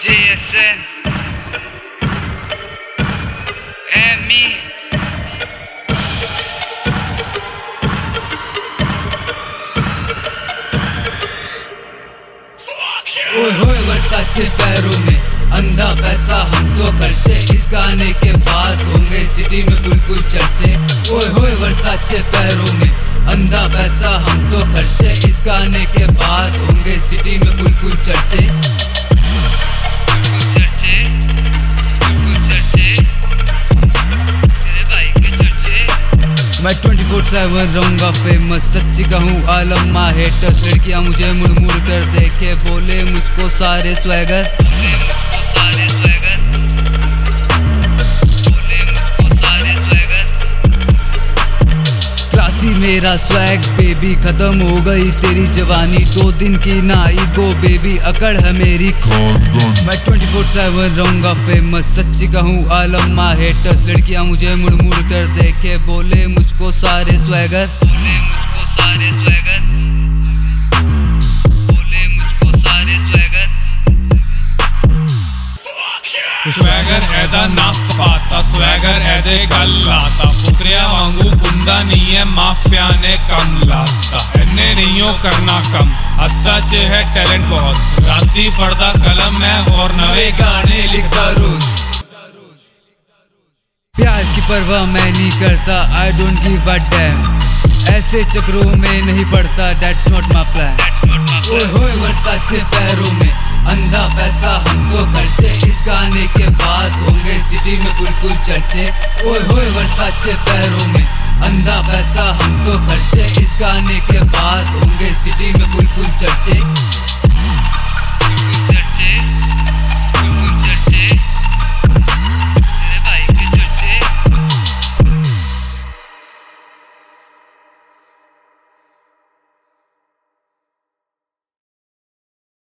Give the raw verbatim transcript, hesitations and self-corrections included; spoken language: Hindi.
J S N Emi ओए होए वर्साचे पैरों में अंधा पैसा हम तो खर्चे, इस गाने के बाद होंगे सिटी में फुल फुल चर्चे। ओए होए वर्साचे पैरों में अंधा पैसा हम तो खर्चे, इस गाने के बाद होंगे सिटी में फुल फुल चर्चे। मैं ट्वेंटी फोर सेवन रहूंगा फेमस, सच्ची कहूँ आलम्मा हेटर्स लड़कियां मुझे मुड़ मुड़ कर देखे, बोले मुझको सारे स्वैगर, बोले मुझको सारे स्वैगर, बोले मुझको सारे स्वैगर। क्लासी मेरा स्वैग बेबी, खत्म हो गई तेरी जवानी, दो दिन की ना ईगो बेबी, अकड़ है मेरी। मैं ट्वेंटी फोर सेवन रहूंगा फेमस, सच्ची कहूँ आलम्मा हेटर्स लड़कियां मुझे मुड़ मुड़ कर देखे, बोले मुझको सारे स्वैगर, बोले मुझको सारे स्वैगर, बोले मुझको सारे स्वैगर। स्वैगर ऐदा ना पाता, स्वैगर ऐदे गल लाता, फुकरिया वांगू कुंदा नहीं है, मापिया ने कम लाता, इन्ने नहीं हो करना कम, अद्दा च है टैलेंट बहुत, राती फड़दा कलम है और नवे गाने लिखता रोज। प्यार की परवाह मैं नहीं करता, I don't give a damn, ऐसे चक्रों में नहीं पड़ता, दैट्स नॉट माय प्लान। ओए होए वर्साचे पैरों में अंधा पैसा हमको खर्चे, इस गाने के बाद होंगे सिटी में फुल फुल चर्चे। ओए होए वर्साचे पैरों में अंधा पैसा हमको खर्चे, इस गाने के बाद होंगे सिटी में फुल फुल चर्चे।